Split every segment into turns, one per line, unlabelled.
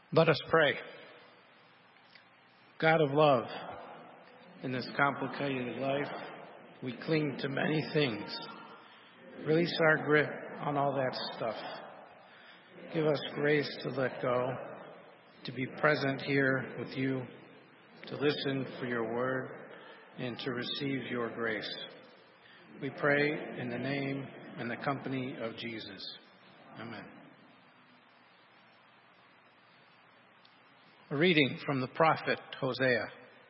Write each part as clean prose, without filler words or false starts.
Let us pray. God of love, in this complicated life, we cling to many things. Release our grip on all that stuff. Give us grace to let go, to be present here with you, to listen for your word, and to receive your grace. We pray in the name and the company of Jesus. Amen. A reading from the prophet Hosea.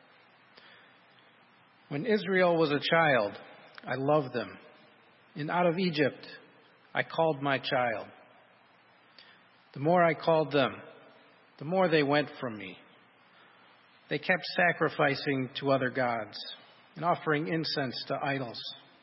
When Israel was a child, I loved them, and out of Egypt I called my child. The more I called them, the more they went from me. They kept sacrificing to other gods and offering incense to idols.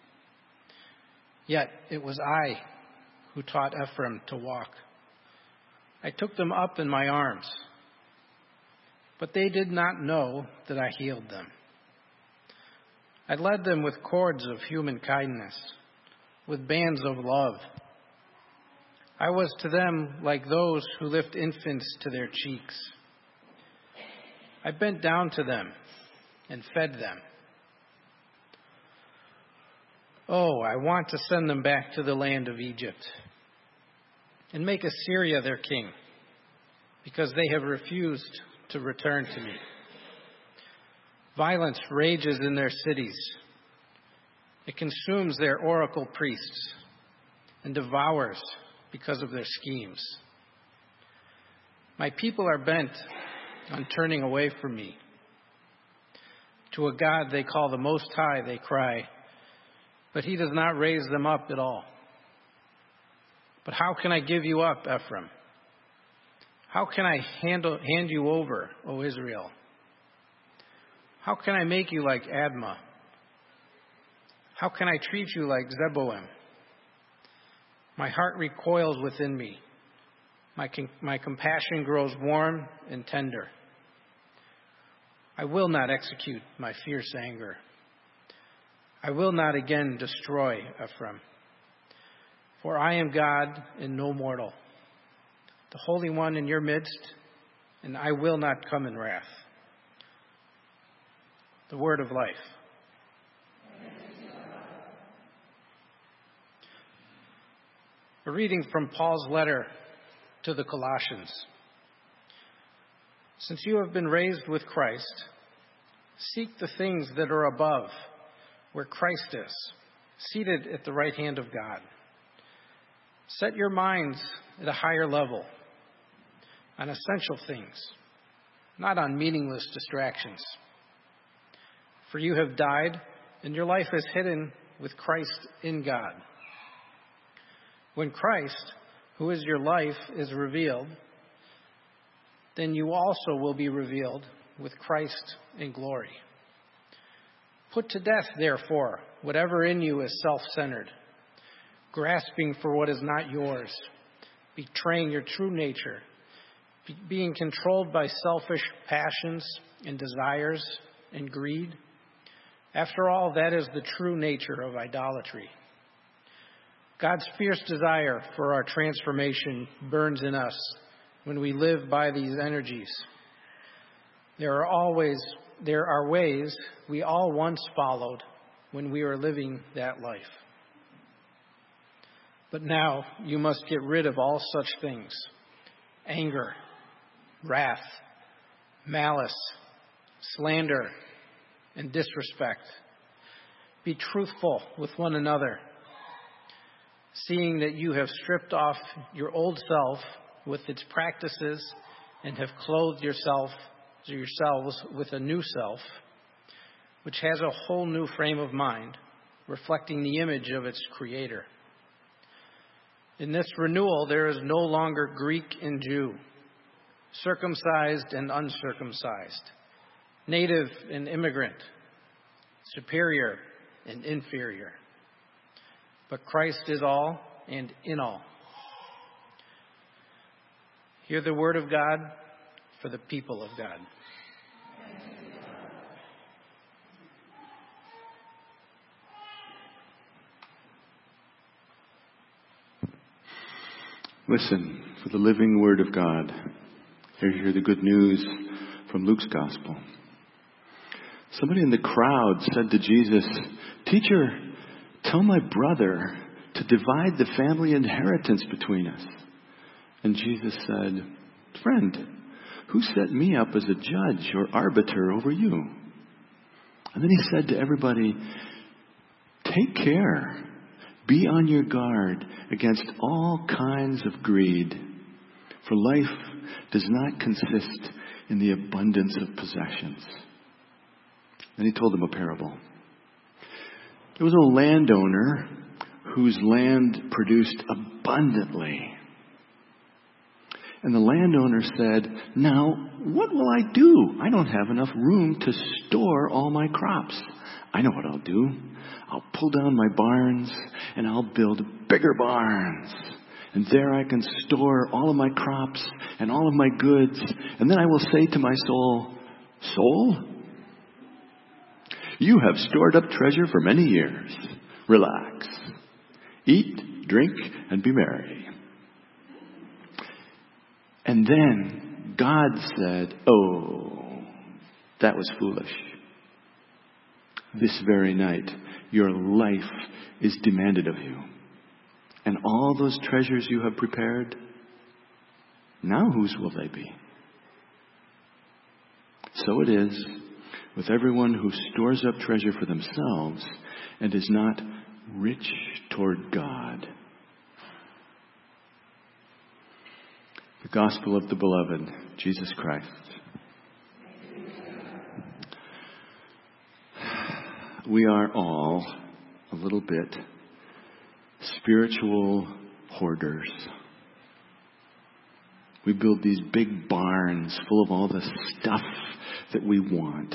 Yet it was I who taught Ephraim to walk. I took them up in my arms. But they did not know that I healed them. I led them with cords of human kindness, with bands of love. I was to them like those who lift infants to their cheeks. I bent down to them and fed them. Oh, I want to send them back to the land of Egypt and make Assyria their king, because they have refused to return to me. Violence rages in their cities. It consumes their oracle priests and devours because of their schemes. My people are bent on turning away from me. To a God they call the Most High they cry, but he does not raise them up at all. But how can I give you up, Ephraim? How can I hand you over, O Israel? How can I make you like Admah? How can I treat you like Zeboim? My heart recoils within me. My compassion grows warm and tender. I will not execute my fierce anger. I will not again destroy Ephraim. For I am God and no mortal, the Holy One in your midst, and I will not come in wrath. The word of life. A reading from Paul's letter to the Colossians. Since you have been raised with Christ, seek the things that are above, where Christ is, seated at the right hand of God. Set your minds at a higher level, on essential things, not on meaningless distractions. For you have died, and your life is hidden with Christ in God. When Christ, who is your life, is revealed, then you also will be revealed with Christ in glory. Put to death, therefore, whatever in you is self-centered, grasping for what is not yours, betraying your true nature, being controlled by selfish passions and desires and greed. After all, that is the true nature of idolatry. God's fierce desire for our transformation burns in us when we live by these energies. There are ways we all once followed when we were living that life. But now you must get rid of all such things: anger, wrath, malice, slander, and disrespect. Be truthful with one another, seeing that you have stripped off your old self with its practices and have clothed yourselves with a new self, which has a whole new frame of mind, reflecting the image of its creator. In this renewal, there is no longer Greek and Jew, circumcised and uncircumcised, native and immigrant, superior and inferior. But Christ is all and in all. Hear the word of God for the people of God.
Listen for the living word of God. Here you hear the good news from Luke's gospel. Somebody in the crowd said to Jesus, "Teacher, tell my brother to divide the family inheritance between us." And Jesus said, "Friend, who set me up as a judge or arbiter over you?" And then he said to everybody, "Take care. Be on your guard against all kinds of greed. For life does not consist in the abundance of possessions." Then he told them a parable. There was a landowner whose land produced abundantly. And the landowner said, "Now, what will I do? I don't have enough room to store all my crops. I know what I'll do. I'll pull down my barns and I'll build bigger barns. And there I can store all of my crops and all of my goods. And then I will say to my soul, 'Soul, you have stored up treasure for many years. Relax. Eat, drink, and be merry.' And then God said, 'Oh, that was foolish. This very night, your life is demanded of you. And all those treasures you have prepared, now whose will they be?' So it is with everyone who stores up treasure for themselves and is not rich toward God." The gospel of the beloved, Jesus Christ. We are all a little bit spiritual hoarders. We build these big barns full of all the stuff that we want.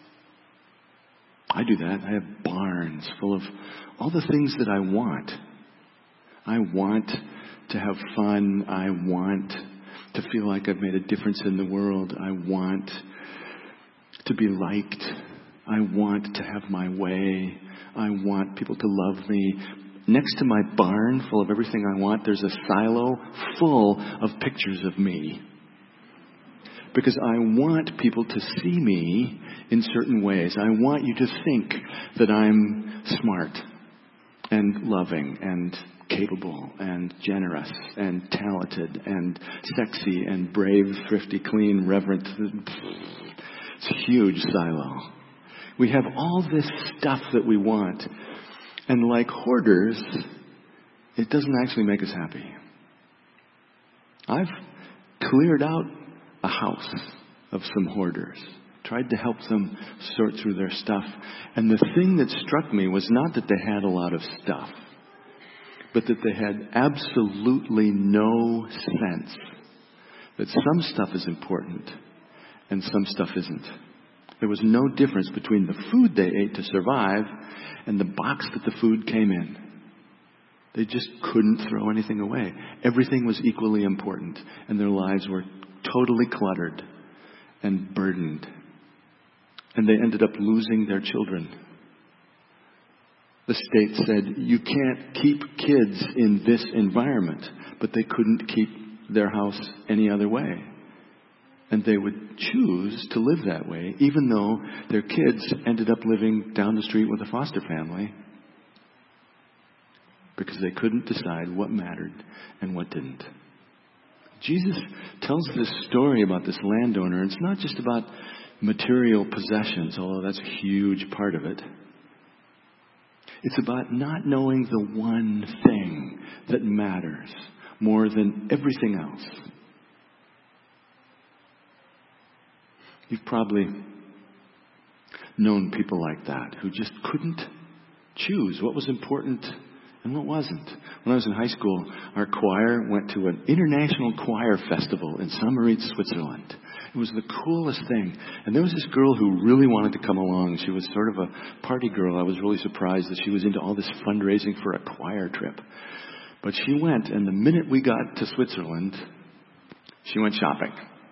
I do that. I have barns full of all the things that I want. I want to have fun. I want to feel like I've made a difference in the world. I want to be liked. I want to have my way. I want people to love me. Next to my barn full of everything I want, there's a silo full of pictures of me. Because I want people to see me in certain ways. I want you to think that I'm smart and loving and capable and generous and talented and sexy and brave, thrifty, clean, reverent. It's a huge silo. We have all this stuff that we want. And like hoarders, it doesn't actually make us happy. I've cleared out a house of some hoarders. Tried to help them sort through their stuff. And the thing that struck me was not that they had a lot of stuff, but that they had absolutely no sense that some stuff is important and some stuff isn't. There was no difference between the food they ate to survive and the box that the food came in. They just couldn't throw anything away. Everything was equally important, and their lives were totally cluttered and burdened. And they ended up losing their children. The state said, you can't keep kids in this environment, but they couldn't keep their house any other way. And they would choose to live that way, even though their kids ended up living down the street with a foster family, because they couldn't decide what mattered and what didn't. Jesus tells this story about this landowner. It's not just about material possessions, although that's a huge part of it. It's about not knowing the one thing that matters more than everything else. You've probably known people like that who just couldn't choose what was important and what wasn't. When I was in high school, our choir went to an international choir festival in Saint-Moritz, Switzerland. It was the coolest thing. And there was this girl who really wanted to come along. She was sort of a party girl. I was really surprised that she was into all this fundraising for a choir trip. But she went, and the minute we got to Switzerland, she went shopping.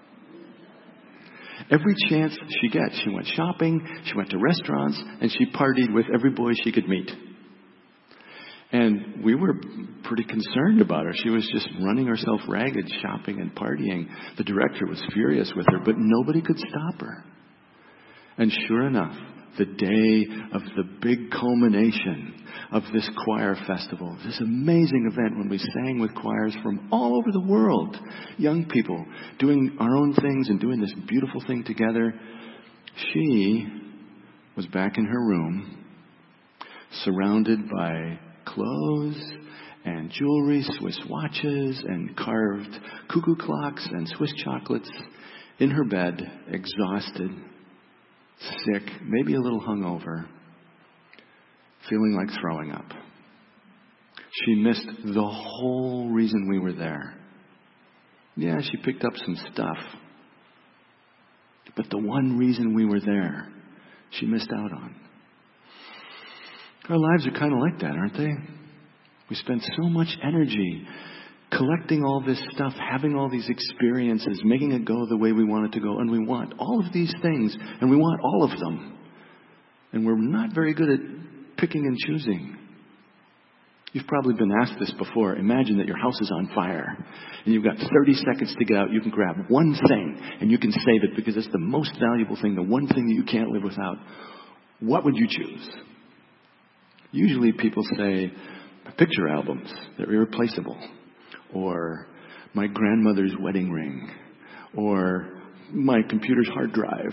Every chance she gets, she went shopping, she went to restaurants, and she partied with every boy she could meet. And we were pretty concerned about her. She was just running herself ragged, shopping and partying. The director was furious with her, but nobody could stop her. And sure enough, the day of the big culmination of this choir festival, this amazing event when we sang with choirs from all over the world, young people doing our own things and doing this beautiful thing together, she was back in her room, surrounded by clothes and jewelry, Swiss watches and carved cuckoo clocks and Swiss chocolates, in her bed, exhausted, sick, maybe a little hungover, feeling like throwing up. She missed the whole reason we were there. Yeah, she picked up some stuff, but the one reason we were there, she missed out on. Our lives are kind of like that, aren't they? We spend so much energy collecting all this stuff, having all these experiences, making it go the way we want it to go, and we want all of these things, and we want all of them. And we're not very good at picking and choosing. You've probably been asked this before. Imagine that your house is on fire, and you've got 30 seconds to get out. You can grab one thing, and you can save it because it's the most valuable thing, the one thing that you can't live without. What would you choose? Usually people say, picture albums, they're irreplaceable. Or my grandmother's wedding ring. Or my computer's hard drive.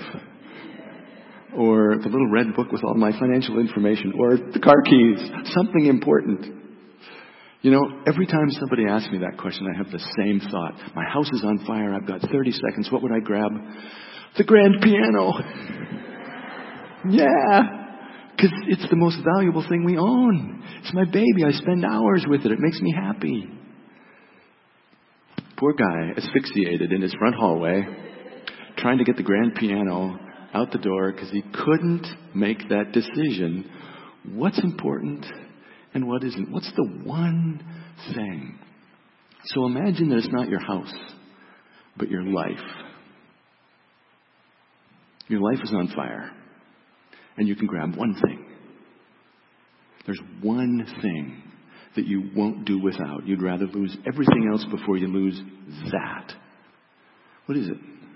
Or the little red book with all my financial information. Or the car keys. Something important. You know, every time somebody asks me that question, I have the same thought. My house is on fire. I've got 30 seconds. What would I grab? The grand piano. Yeah. Because it's the most valuable thing we own. It's my baby. I spend hours with it. It makes me happy. Poor guy, asphyxiated in his front hallway, trying to get the grand piano out the door because he couldn't make that decision. What's important and what isn't? What's the one thing? So imagine that it's not your house, but your life. Your life is on fire. And you can grab one thing. There's one thing that you won't do without. You'd rather lose everything else before you lose that. What is it?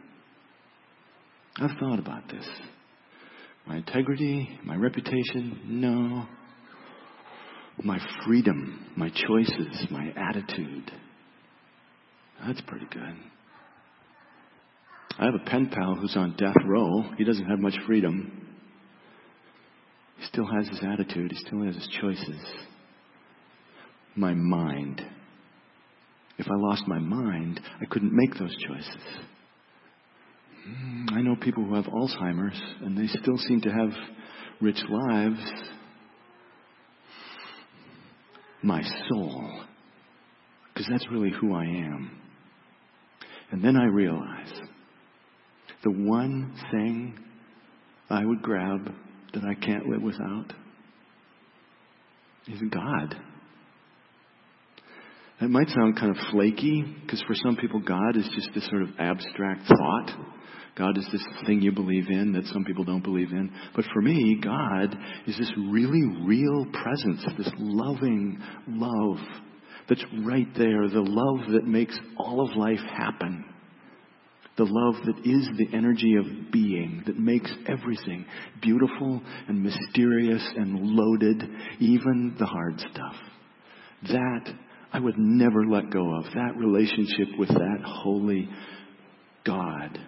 I've thought about this. My integrity, my reputation, no. My freedom, my choices, my attitude. That's pretty good. I have a pen pal who's on death row. He doesn't have much freedom. He still has his attitude. He still has his choices. My mind. If I lost my mind, I couldn't make those choices. I know people who have Alzheimer's, and they still seem to have rich lives. My soul. Because that's really who I am. And then I realize the one thing I would grab that I can't live without is God. That might sound kind of flaky, because for some people God is just this sort of abstract thought. God is this thing you believe in that some people don't believe in. But for me, God is this really real presence, this loving love that's right there, the love that makes all of life happen. The love that is the energy of being, that makes everything beautiful and mysterious and loaded, even the hard stuff. That I would never let go of, that relationship with that holy God.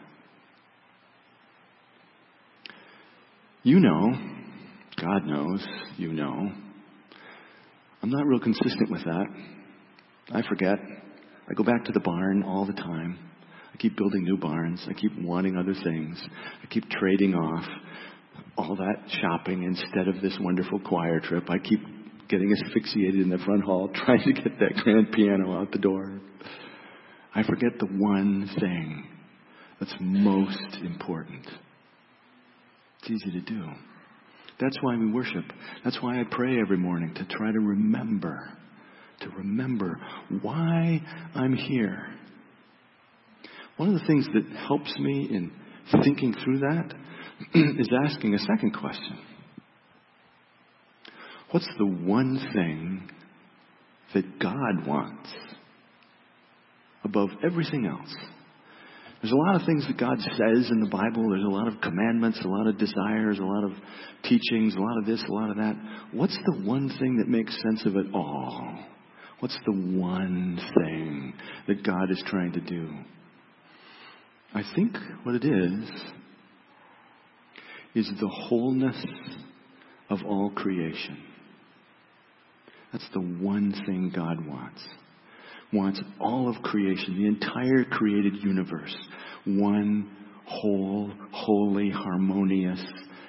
You know, God knows, you know. I'm not real consistent with that. I forget. I go back to the barn all the time. I keep building new barns. I keep wanting other things. I keep trading off all that shopping instead of this wonderful choir trip. I keep getting asphyxiated in the front hall trying to get that grand piano out the door. I forget the one thing that's most important. It's easy to do. That's why we worship. That's why I pray every morning, to try to remember why I'm here. One of the things that helps me in thinking through that is asking a second question. What's the one thing that God wants above everything else. There's a lot of things that God says in the Bible. There's a lot of commandments, a lot of desires, a lot of teachings, a lot of this, a lot of that. What's the one thing that makes sense of it all? What's the one thing that God is trying to do? I think what it is the wholeness of all creation. That's the one thing God wants. Wants all of creation, the entire created universe, one whole, holy, harmonious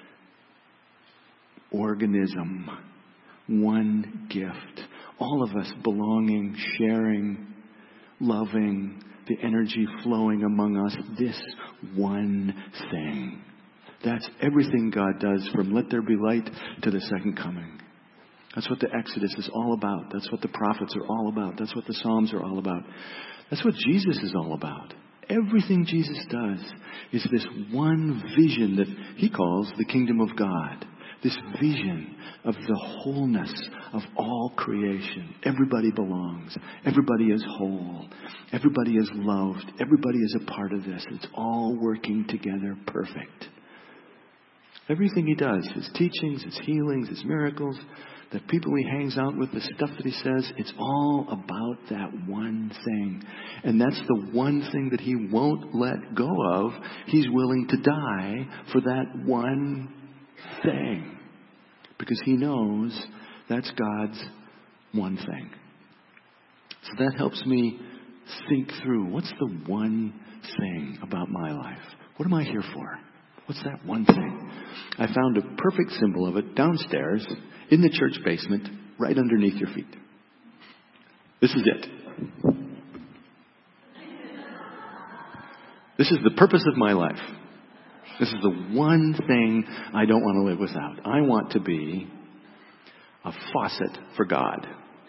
organism, one gift. All of us belonging, sharing, loving, the energy flowing among us, this one thing. That's everything God does from let there be light to the second coming. That's what the Exodus is all about. That's what the prophets are all about. That's what the Psalms are all about. That's what Jesus is all about. Everything Jesus does is this one vision that he calls the kingdom of God. This vision of the wholeness of all creation. Everybody belongs. Everybody is whole. Everybody is loved. Everybody is a part of this. It's all working together perfect. Everything he does, his teachings, his healings, his miracles, the people he hangs out with, the stuff that he says, it's all about that one thing. And that's the one thing that he won't let go of. He's willing to die for that one thing. Because he knows that's God's one thing. So that helps me think through, what's the one thing about my life? What am I here for? What's that one thing? I found a perfect symbol of it downstairs in the church basement, right underneath your feet. This is it. This is the purpose of my life. This is the one thing I don't want to live without. I want to be a faucet for God.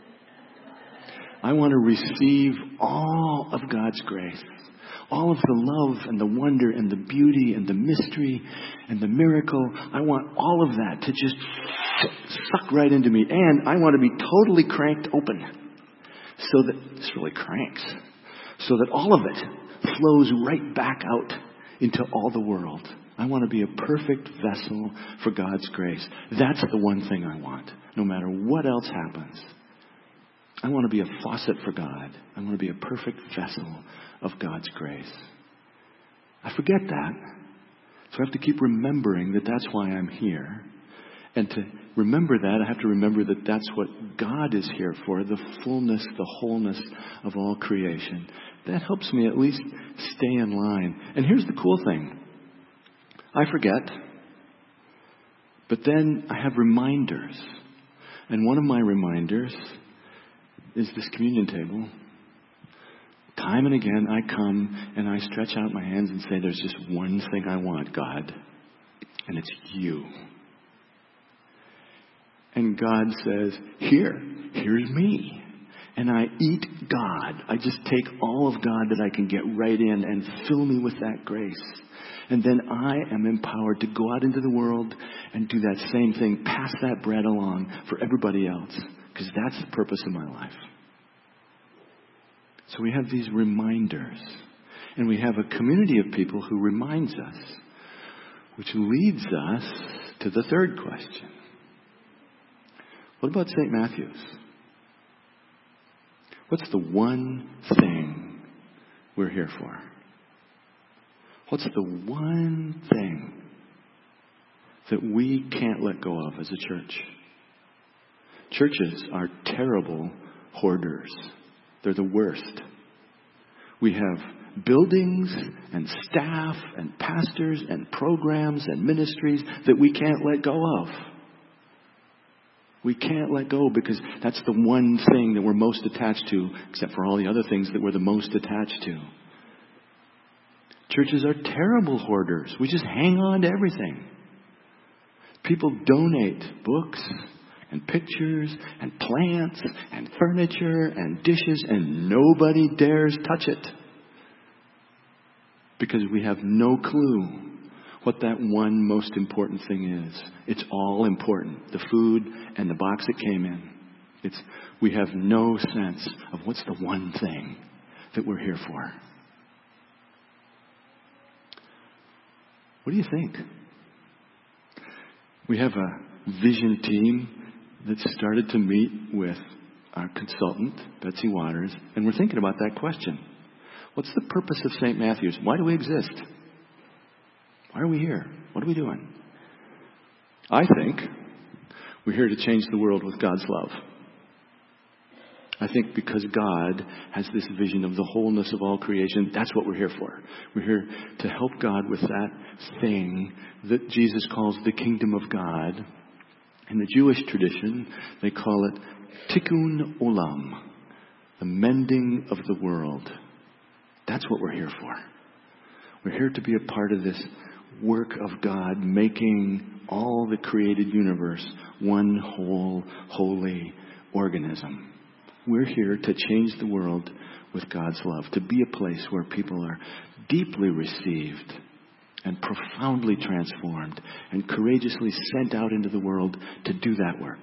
I want to receive all of God's grace. All of the love and the wonder and the beauty and the mystery and the miracle. I want all of that to just suck right into me. And I want to be totally cranked open. So that, this really cranks. So that all of it flows right back out into all the world. I want to be a perfect vessel for God's grace. That's the one thing I want. No matter what else happens. I want to be a faucet for God. I want to be a perfect vessel of God's grace. I forget that. So I have to keep remembering that that's why I'm here. And to remember that, I have to remember that that's what God is here for, the fullness, the wholeness of all creation. That helps me at least stay in line. And here's the cool thing. I forget, but then I have reminders. And one of my reminders is this communion table. Time and again, I come and I stretch out my hands and say, there's just one thing I want, God, and it's you. And God says, here's me. And I eat God. I just take all of God that I can get right in and fill me with that grace. And then I am empowered to go out into the world and do that same thing, pass that bread along for everybody else. Because that's the purpose of my life. So we have these reminders. And we have a community of people who reminds us. Which leads us to the third question. What about St. Matthew's? What's the one thing we're here for? What's the one thing that we can't let go of as a church? Churches are terrible hoarders. They're the worst. We have buildings and staff and pastors and programs and ministries that we can't let go of. We can't let go because that's the one thing that we're most attached to, except for all the other things that we're the most attached to. Churches are terrible hoarders. We just hang on to everything. People donate books and pictures and plants and furniture and dishes, and nobody dares touch it. Because we have no clue what that one most important thing is. It's all important. The food and the box it came in. We have no sense of what's the one thing that we're here for. What do you think? We have a vision team that started to meet with our consultant, Betsy Waters, and we're thinking about that question. What's the purpose of St. Matthew's? Why do we exist? Why are we here? What are we doing? I think we're here to change the world with God's love. I think because God has this vision of the wholeness of all creation, that's what we're here for. We're here to help God with that thing that Jesus calls the kingdom of God. In the Jewish tradition, they call it tikkun olam, the mending of the world. That's what we're here for. We're here to be a part of this work of God, making all the created universe one whole, holy organism. We're here to change the world with God's love, to be a place where people are deeply received and profoundly transformed and courageously sent out into the world to do that work.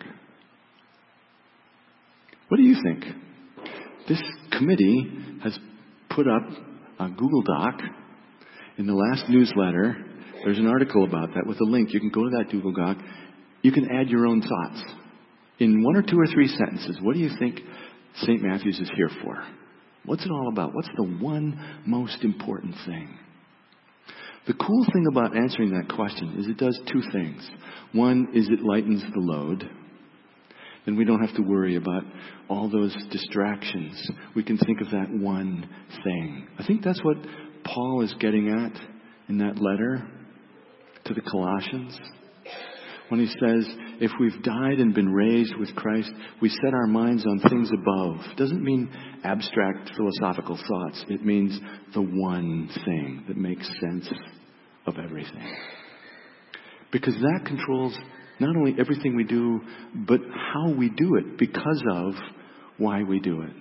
What do you think? This committee has put up a Google Doc. In the last newsletter, there's an article about that with a link. You can go to that Google Doc. You can add your own thoughts. In 1 or 2 or 3 sentences, what do you think St. Matthew's is here for? What's it all about? What's the one most important thing? The cool thing about answering that question is it does 2 things. One is it lightens the load. Then we don't have to worry about all those distractions. We can think of that one thing. I think that's what Paul is getting at in that letter to the Colossians. When he says, if we've died and been raised with Christ, we set our minds on things above. It doesn't mean abstract philosophical thoughts. It means the one thing that makes sense of everything. Because that controls not only everything we do, but how we do it because of why we do it.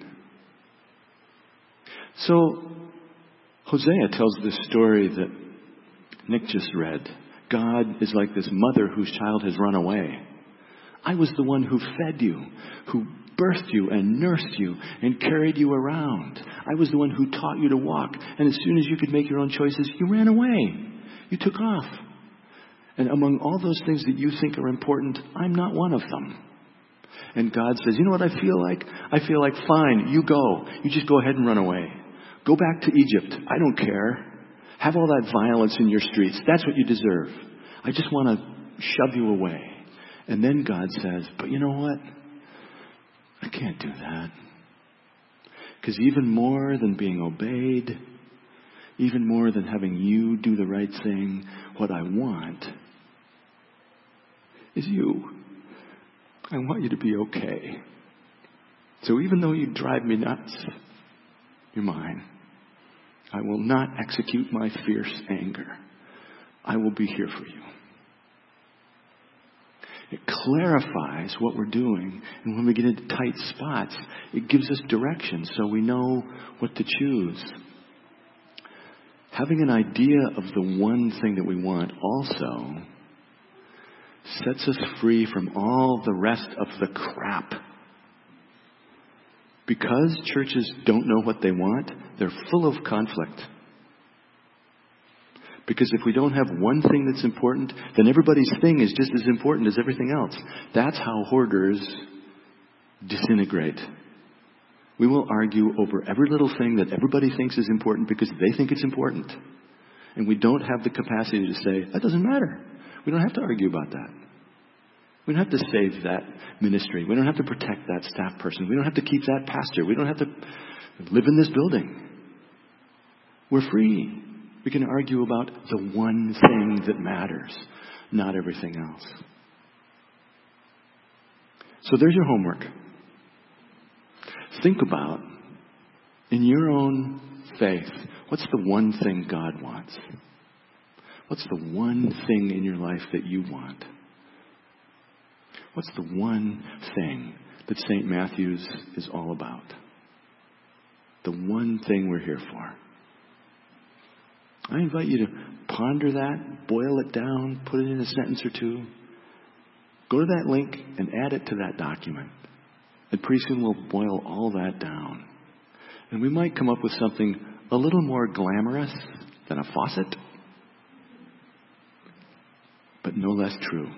So, Hosea tells this story that Nick just read. God is like this mother whose child has run away. I was the one who fed you, who birthed you and nursed you and carried you around. I was the one who taught you to walk. And as soon as you could make your own choices, you ran away. You took off. And among all those things that you think are important, I'm not one of them. And God says, you know what I feel like? I feel like, fine, you go. You just go ahead and run away. Go back to Egypt. I don't care. Have all that violence in your streets. That's what you deserve. I just want to shove you away. And then God says, but you know what? I can't do that. Because even more than being obeyed, even more than having you do the right thing, what I want is you. I want you to be okay. So even though you drive me nuts, you're mine. I will not execute my fierce anger. I will be here for you. It clarifies what we're doing. And when we get into tight spots, it gives us direction so we know what to choose. Having an idea of the one thing that we want also sets us free from all the rest of the crap. Because churches don't know what they want, they're full of conflict. Because if we don't have one thing that's important, then everybody's thing is just as important as everything else. That's how hoarders disintegrate. We will argue over every little thing that everybody thinks is important because they think it's important. And we don't have the capacity to say, that doesn't matter. We don't have to argue about that. We don't have to save that ministry. We don't have to protect that staff person. We don't have to keep that pastor. We don't have to live in this building. We're free. We can argue about the one thing that matters, not everything else. So there's your homework. Think about, in your own faith, what's the one thing God wants? What's the one thing in your life that you want? What's the one thing that St. Matthew's is all about? The one thing we're here for. I invite you to ponder that, boil it down, put it in a sentence or 2. Go to that link and add it to that document. And pretty soon we'll boil all that down. And we might come up with something a little more glamorous than a faucet, but no less true.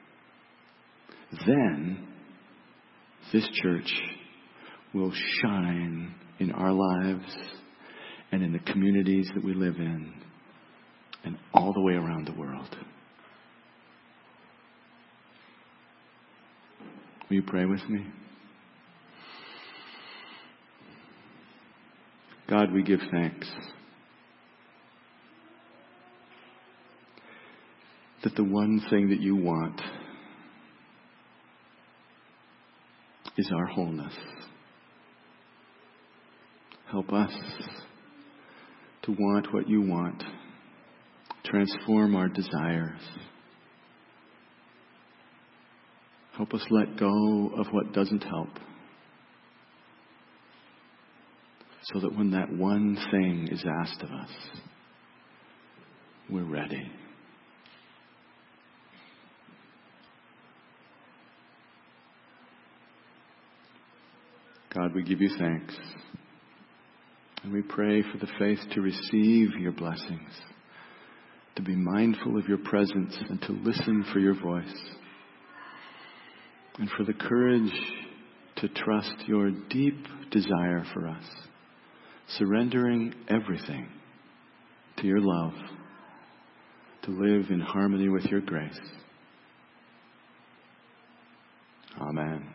Then this church will shine in our lives and in the communities that we live in and all the way around the world. Will you pray with me? God, we give thanks that the one thing that you want is our wholeness. Help us to want what you want. Transform our desires. Help us let go of what doesn't help, so that when that one thing is asked of us, we're ready. God, we give you thanks. And we pray for the faith to receive your blessings, to be mindful of your presence and to listen for your voice, and for the courage to trust your deep desire for us, surrendering everything to your love, to live in harmony with your grace. Amen.